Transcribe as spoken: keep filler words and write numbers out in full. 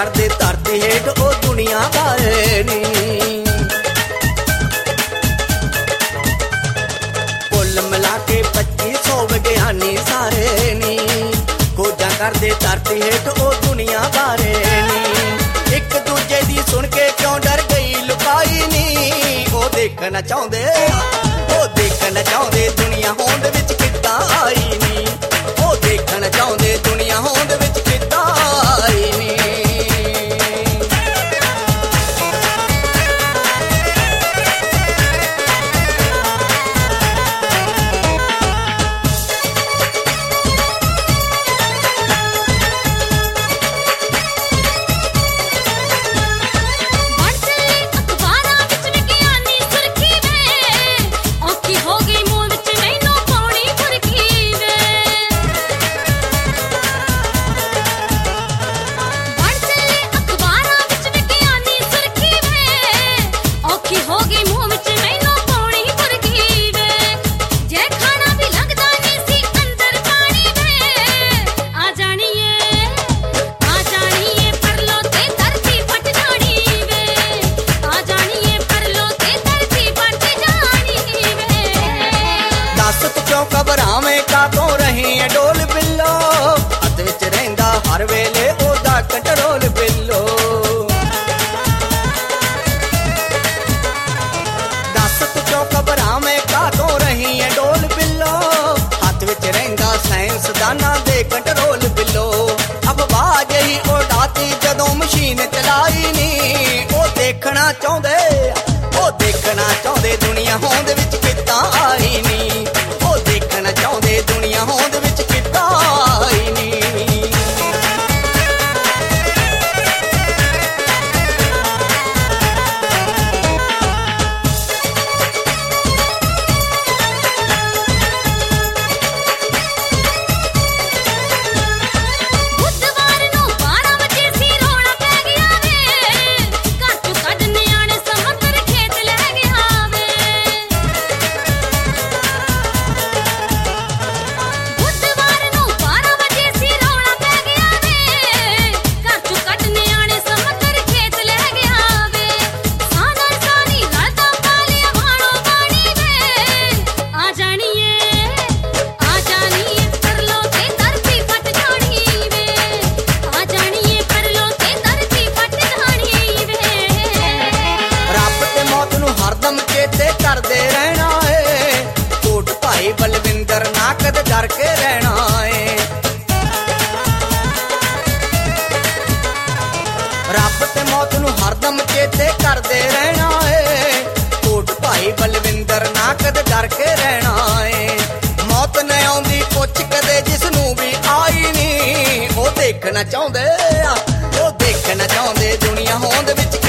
ਕਰਦੇ ਧਰਤੀ ਹੇਠ ਉਹ ਦੁਨੀਆ ਬਾਰੇ ਨੀ। ਕੁੱਲ ਮਿਲਾ ਕੇ ਪੱਚੀ ਸੌ ਵਿਗਿਆਨੀ ਸਾਰੇ ਨੀ, ਖੋਜਾਂ ਕਰਦੇ ਧਰਤੀ ਹੇਠ ਉਹ ਦੁਨੀਆ ਬਾਰੇ ਨੀ। ਇੱਕ ਦੂਜੇ ਦੀ ਸੁਣ ਕੇ ਕਿਉਂ ਡਰ ਗਈ ਲੁਕਾਈ ਨੀ, ਉਹ ਦੇਖਣਾ ਚਾਹੁੰਦੇ ਉਹ ਦੇਖਣਾ ਚਾਹੁੰਦੇ ਦੁਨੀਆ ਹੋਂਦ ਵਿੱਚ ਕਿੱਦਾਂ ਆਈ ਨੀ, ਉਹ ਦੇਖਣਾ ਚਾਹੁੰਦੇ ਦੁਨੀਆ ਹੋਂਦ ਵਿੱਚ ਕਿੱਦਾਂ ਆਈ ਨੀ। ਘਬਰਾਵੇਂ ਕਾਤੋਂ ਰਹੀ ਐ ਡੋਲ ਬਿੱਲੋ, ਹੱਥ ਵਿੱਚ ਰਹਿੰਦਾ ਹਰ ਵੇਲੇ ਉਹਦਾ ਕੰਟਰੋਲ ਬਿੱਲੋ। ਦੱਸ ਤੂੰ ਕਿਉਂ ਘਬਰਾਵੇਂ ਕਾਤੋਂ ਰਹੀ ਐ ਡੋਲ ਬਿੱਲੋ, ਹੱਥ ਵਿੱਚ ਰਹਿੰਦਾ ਸਾਇੰਸਦਾਨਾਂ ਦੇ ਕੰਟਰੋਲ ਬਿੱਲੋ। ਅਫਵਾਹ ਜਿਹੀ ਉਡਾਤੀ ਜਦੋਂ ਮਸ਼ੀਨ ਚਲਾਈ ਨੀ, ਉਹ ਦੇਖਣਾ ਚਾਹੁੰਦੇ ਉਹ ਦੇਖਣਾ ਚਾਹੁੰਦੇ ਦੁਨੀਆ ਹੋਂਦ ਵਿੱਚ ਕਿੱਦਾਂ ਆਈ ਨੀ, ਉਹ ਦੇਖਣਾ ਚਾਹੁੰਦੇ ਦੁਨੀਆ ਹੋਂਦ ਵਿੱਚ ਕਿੱਦਾਂ ਆਈ ਨੀ। ਕਰਦੇ ਰਹਿਣਾ ਏ ਕੋਟ ਭਾਈ ਬਲਵਿੰਦਰ ਨਾ ਕਦੇ ਡਰ ਕੇ ਰਹਿਣਾ ਏ। ਰੱਬ ਤੇ ਮੌਤ ਨੂੰ ਹਰਦਮ ਚੇਤੇ ਕਰਦੇ ਰਹਿਣਾ ਏ, ਕੋਟ ਭਾਈ ਬਲਵਿੰਦਰ ਨਾ ਕਦੇ ਡਰ ਕੇ ਰਹਿਣਾ ਏ। ਮੌਤ ਨੇ ਆਉਂਦੀ ਪੁੱਛ ਕਦੇ ਜਿਸ ਨੂੰ ਵੀ ਆਈ ਨੀ, ਉਹ ਦੇਖਣਾ ਚਾਹੁੰਦੇ ਉਹ ਦੇਖਣਾ ਚਾਹੁੰਦੇ ਦੁਨੀਆ ਹੋਂਦ ਵਿੱਚ